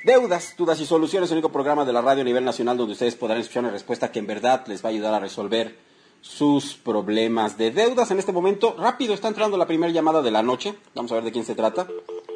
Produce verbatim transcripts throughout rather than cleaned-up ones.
Deudas, dudas y soluciones, el único programa de la radio a nivel nacional donde ustedes podrán escuchar una respuesta que en verdad les va a ayudar a resolver sus problemas de deudas. En este momento, rápido, está entrando la primera llamada de la noche. Vamos a ver de quién se trata.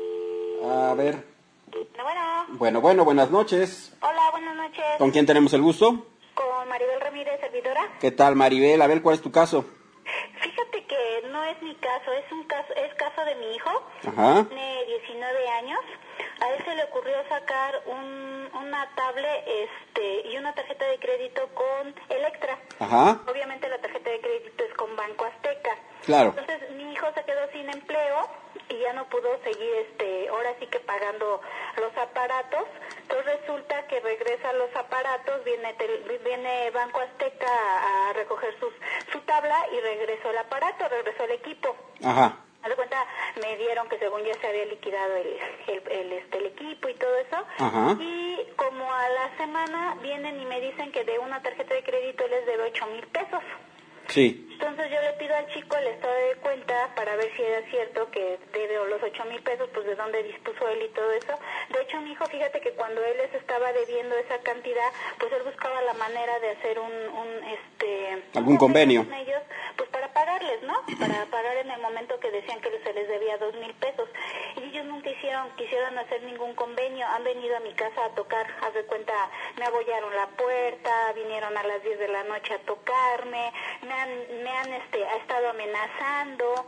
A ver. Bueno. Bueno, bueno, buenas noches. Hola, buenas noches. ¿Con quién tenemos el gusto? Con Maribel Ramírez, servidora. ¿Qué tal, Maribel? A ver, ¿cuál es tu caso? Fíjate que no es mi caso, es un caso, es caso de mi hijo. Ajá. Tiene diecinueve años. A él se le ocurrió sacar un, una tablet este, y una tarjeta de crédito con Electra. Ajá. Obviamente la tarjeta de crédito es con Banco Azteca. Claro. Entonces mi hijo se quedó sin empleo y ya no pudo seguir, este, ahora sí que pagando los aparatos. Entonces resulta que regresa los aparatos, viene tel, viene Banco Azteca a, a recoger sus, su tabla y regresó el aparato, regresó el equipo. Ajá. Haz de cuenta, me dieron que según ya se había liquidado el, el, el, este, el equipo y todo eso. Ajá. Y como a la semana vienen y me dicen que de una tarjeta de crédito les debe ocho mil pesos. Sí. Entonces yo le pido al chico el estado de cuenta para ver si era cierto que debe los ocho mil pesos, pues de dónde dispuso él y todo eso. De hecho, mi hijo, fíjate que cuando él les estaba debiendo esa cantidad, pues él buscaba la manera de hacer un, un este... ¿Algún un convenio? Con ellos, pues para pagarles, ¿no? Para pagar en el momento que decían que se les debía dos mil pesos. Y ellos nunca hicieron, quisieron hacer ningún convenio, han venido a mi casa a tocar, haz de cuenta, me abollaron la puerta, vinieron a las diez de la noche a tocarme, me han, me han este, ha estado amenazando,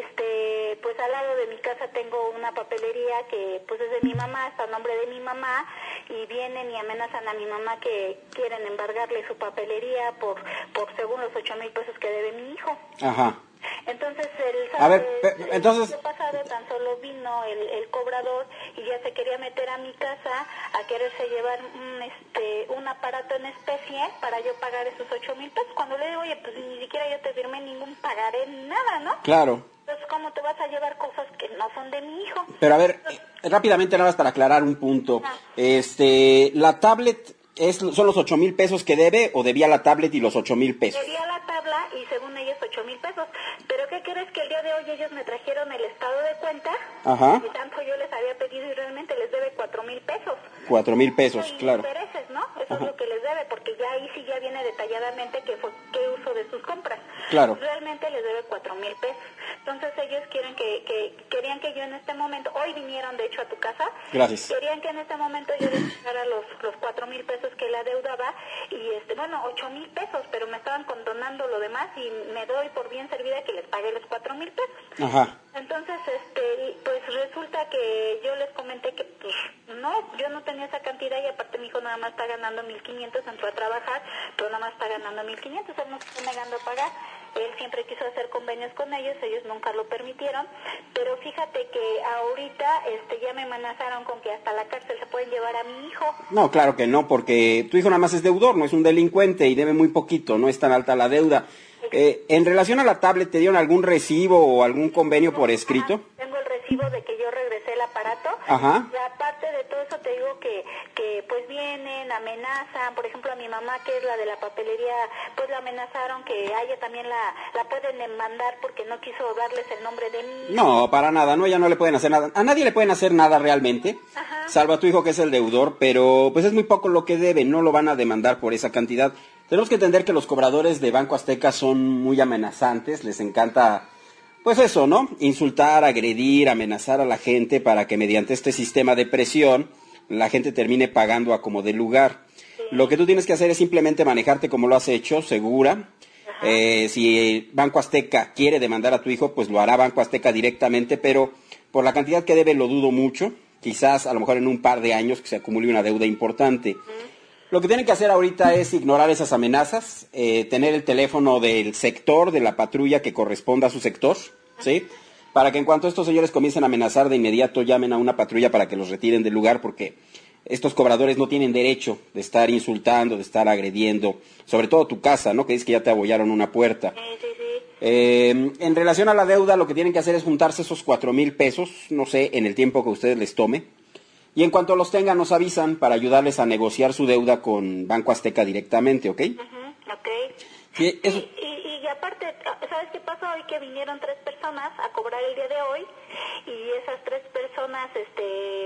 este, pues al lado de mi casa tengo una papelería que pues es de mi mamá, está a nombre de mi mamá, y vienen y amenazan a mi mamá que quieren embargarle su papelería por, por según los ocho mil pesos que debe mi hijo. Ajá. Entonces el sábado, a ver, el, entonces... el pasado tan solo vino el, el cobrador y ya se quería meter a mi casa a quererse llevar un, este, un aparato en especie para yo pagar esos ocho mil pesos. Cuando le digo, oye, pues ni siquiera yo te firmé ningún pagaré, nada, ¿no? Claro. Entonces, ¿cómo te vas a llevar cosas que no son de mi hijo? Pero a ver, eh, rápidamente nada más para aclarar un punto. Ah. Este, la tablet... Es, ¿Son los ocho mil pesos que debe o debía la tablet y los ocho mil pesos? Debía la tabla y según ellos ocho mil pesos. Pero ¿qué crees? Que el día de hoy ellos me trajeron el estado de cuenta. Ajá. Y tanto yo les había pedido y realmente les debe cuatro mil pesos. Cuatro mil pesos, y claro. intereses, ¿no? Eso Ajá. es lo que les debe, porque ya ahí sí ya viene detalladamente qué fue, qué uso de sus compras. Claro. Realmente les debe cuatro mil pesos. Entonces ellos quieren que, que, querían que yo en este momento, hoy vinieron de hecho a tu casa. Gracias. Querían que en este momento yo les pagara los, los cuatro mil pesos que la deudaba y este, bueno, ocho mil pesos, pero me estaban condonando lo demás y me doy por bien servida que les pague los cuatro mil pesos. Ajá. Entonces, este, pues resulta que yo les comenté que, pues, no, yo no tenía esa cantidad y aparte mi hijo nada más está ganando mil quinientos, entró a trabajar, pero nada más está ganando mil quinientos, él no se está negando a pagar. Él siempre quiso hacer convenios con ellos, ellos nunca lo permitieron, pero fíjate que ahorita este, ya me amenazaron con que hasta la cárcel se pueden llevar a mi hijo. No, claro que no, porque tu hijo nada más es deudor, no es un delincuente y debe muy poquito, no es tan alta la deuda. Eh, en relación a la tablet, ¿te dieron algún recibo o algún convenio por escrito? Ajá, tengo el recibo de que yo regresé el aparato. Ajá. Y aparte de todo eso te digo que, que pues vienen, amenazan, por ejemplo a mi mamá que es la de la papelería, pues la amenazaron que a ella también la, la pueden demandar porque no quiso darles el nombre de mí. No, para nada, no, ella no le pueden hacer nada, a nadie le pueden hacer nada realmente, Ajá. Salvo a tu hijo que es el deudor, pero pues es muy poco lo que debe, no lo van a demandar por esa cantidad. Tenemos que entender que los cobradores de Banco Azteca son muy amenazantes, les encanta, pues eso, ¿no? Insultar, agredir, amenazar a la gente para que mediante este sistema de presión la gente termine pagando a como de lugar. Sí. Lo que tú tienes que hacer es simplemente manejarte como lo has hecho, segura. Eh, si Banco Azteca quiere demandar a tu hijo, pues lo hará Banco Azteca directamente, pero por la cantidad que debe lo dudo mucho. Quizás a lo mejor en un par de años que se acumule una deuda importante. Uh-huh. Lo que tienen que hacer ahorita es ignorar esas amenazas, eh, tener el teléfono del sector, de la patrulla que corresponda a su sector, ¿sí? Para que en cuanto estos señores comiencen a amenazar, de inmediato llamen a una patrulla para que los retiren del lugar, porque estos cobradores no tienen derecho de estar insultando, de estar agrediendo, sobre todo tu casa, ¿no? Que dices que ya te abollaron una puerta. Sí, sí, sí. Eh, en relación a la deuda, lo que tienen que hacer es juntarse esos cuatro mil pesos, no sé, en el tiempo que ustedes les tome. Y en cuanto los tengan, nos avisan para ayudarles a negociar su deuda con Banco Azteca directamente, ¿ok? Uh-huh, ok. Sí, eso... y, y, y aparte, ¿sabes qué pasó hoy? Que vinieron tres personas a cobrar el día de hoy y esas tres personas, este,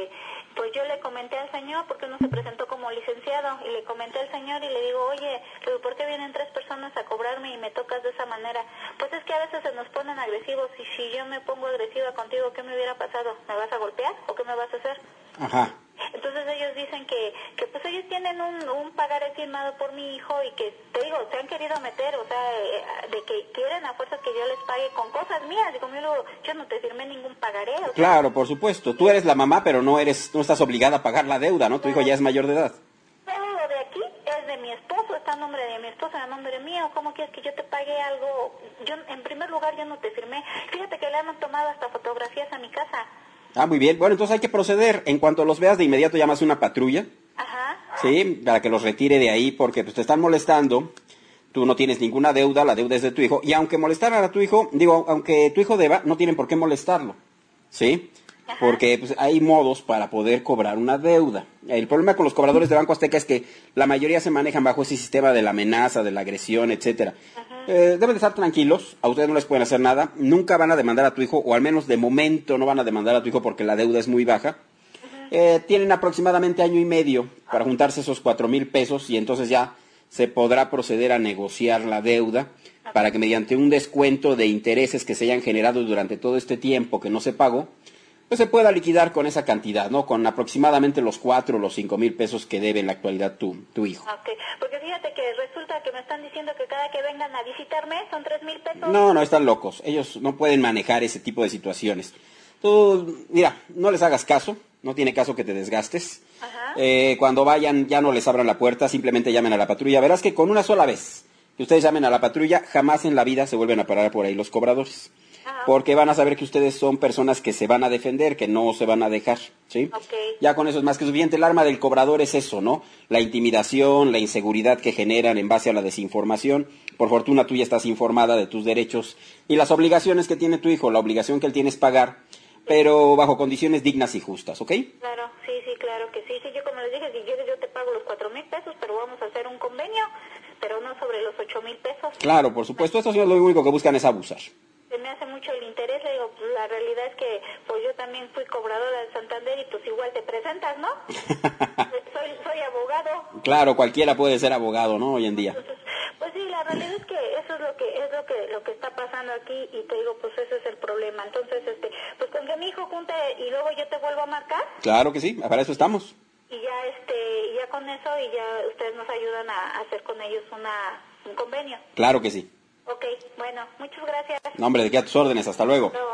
Pues yo le comenté al señor, porque uno se presentó como licenciado, y le comenté al señor y le digo, oye, le digo, ¿por qué vienen tres personas a cobrarme y me tocas de esa manera? Pues es que a veces se nos ponen agresivos, y si yo me pongo agresiva contigo, ¿qué me hubiera pasado? ¿Me vas a golpear o qué me vas a hacer? Ajá. Entonces ellos dicen que, que pues ellos tienen un, un pagaré firmado por mi hijo y que, te digo, se han querido meter, o sea, eh, de que quieren a fuerzas que yo les pague con cosas mías. Digo, yo, yo no te firmé ningún pagaré. O sea, claro, por supuesto. Tú eres la mamá, pero no eres, no estás obligada a pagar la deuda, ¿no? Tu hijo ya es mayor de edad. Pero lo de aquí es de mi esposo, está a nombre de mi esposo, a nombre mío. ¿Cómo quieres que yo te pague algo? Yo, en primer lugar, yo no te firmé. Fíjate que le han tomado hasta fotografías a mi casa. Ah, muy bien. Bueno, entonces hay que proceder. En cuanto los veas, de inmediato llamas a una patrulla. Ajá. Sí, para que los retire de ahí, porque pues, te están molestando. Tú no tienes ninguna deuda, la deuda es de tu hijo. Y aunque molestaran a tu hijo, digo, aunque tu hijo deba, no tienen por qué molestarlo. ¿Sí? Ajá. Porque pues, hay modos para poder cobrar una deuda. El problema con los cobradores de Banco Azteca es que la mayoría se manejan bajo ese sistema de la amenaza, de la agresión, etcétera. Eh, deben de estar tranquilos, a ustedes no les pueden hacer nada, nunca van a demandar a tu hijo, o al menos de momento no van a demandar a tu hijo porque la deuda es muy baja. Eh, tienen aproximadamente año y medio para juntarse esos cuatro mil pesos y entonces ya se podrá proceder a negociar la deuda para que mediante un descuento de intereses que se hayan generado durante todo este tiempo que no se pagó, pues se pueda liquidar con esa cantidad, ¿no? Con aproximadamente los cuatro o los cinco mil pesos que debe en la actualidad tu, tu hijo. Okay. Porque fíjate que resulta que me están diciendo que cada que vengan a visitarme son tres mil pesos. No, no, están locos. Ellos no pueden manejar ese tipo de situaciones. Tú, mira, no les hagas caso, no tiene caso que te desgastes. Ajá. Eh, cuando vayan, ya no les abran la puerta, simplemente llamen a la patrulla. Verás que con una sola vez que ustedes llamen a la patrulla, jamás en la vida se vuelven a parar por ahí los cobradores. Ajá. Porque van a saber que ustedes son personas que se van a defender, que no se van a dejar, ¿sí? Okay. Ya con eso es más que suficiente. El arma del cobrador es eso, ¿no? La intimidación, la inseguridad que generan en base a la desinformación. Por fortuna tú ya estás informada de tus derechos y las obligaciones que tiene tu hijo. La obligación que él tiene es pagar, pero bajo condiciones dignas y justas, ¿ok? Claro, sí, sí, claro que sí. Sí, yo como les dije, si quieres yo te pago los cuatro mil pesos, pero vamos a hacer un convenio, pero no sobre los ocho mil pesos. Claro, por supuesto. Estos señores lo único que buscan es abusar. Se me hace mucho el interés, le digo, pues la realidad es que pues yo también fui cobradora de Santander y pues igual te presentas, ¿no? soy, soy abogado. Claro, cualquiera puede ser abogado, ¿no? Hoy en día. Entonces, pues sí, la realidad es que eso es lo que es lo que lo que está pasando aquí y te digo, pues ese es el problema. Entonces, este, pues con que mi hijo junte y luego yo te vuelvo a marcar. Claro que sí, para eso estamos. Y ya este, y ya con eso y ya ustedes nos ayudan a hacer con ellos una un convenio. Claro que sí. Ok, bueno, muchas gracias. No, hombre, de qué a tus órdenes, hasta luego. Luego.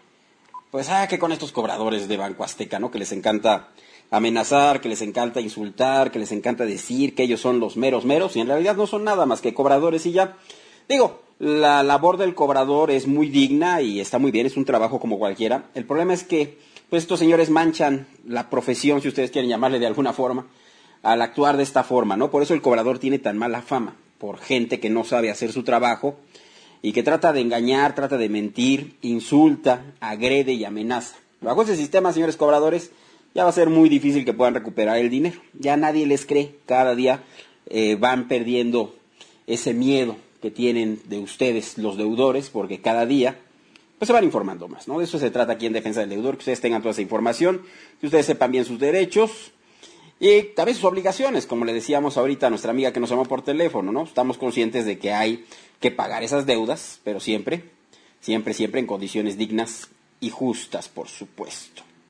Pues, ah, que con estos cobradores de Banco Azteca, ¿no? Que les encanta amenazar, que les encanta insultar, que les encanta decir que ellos son los meros meros, y en realidad no son nada más que cobradores y ya. Digo, la labor del cobrador es muy digna y está muy bien, es un trabajo como cualquiera. El problema es que, pues, estos señores manchan la profesión, si ustedes quieren llamarle de alguna forma, al actuar de esta forma, ¿no? Por eso el cobrador tiene tan mala fama, por gente que no sabe hacer su trabajo y que trata de engañar, trata de mentir, insulta, agrede y amenaza. Bajo ese sistema, señores cobradores, ya va a ser muy difícil que puedan recuperar el dinero. Ya nadie les cree, cada día eh, van perdiendo ese miedo que tienen de ustedes, los deudores, porque cada día pues se van informando más, ¿no? De eso se trata aquí en Defensa del Deudor, que ustedes tengan toda esa información, que ustedes sepan bien sus derechos y también sus obligaciones, como le decíamos ahorita a nuestra amiga que nos llamó por teléfono, ¿no? Estamos conscientes de que hay que pagar esas deudas, pero siempre, siempre, siempre en condiciones dignas y justas, por supuesto.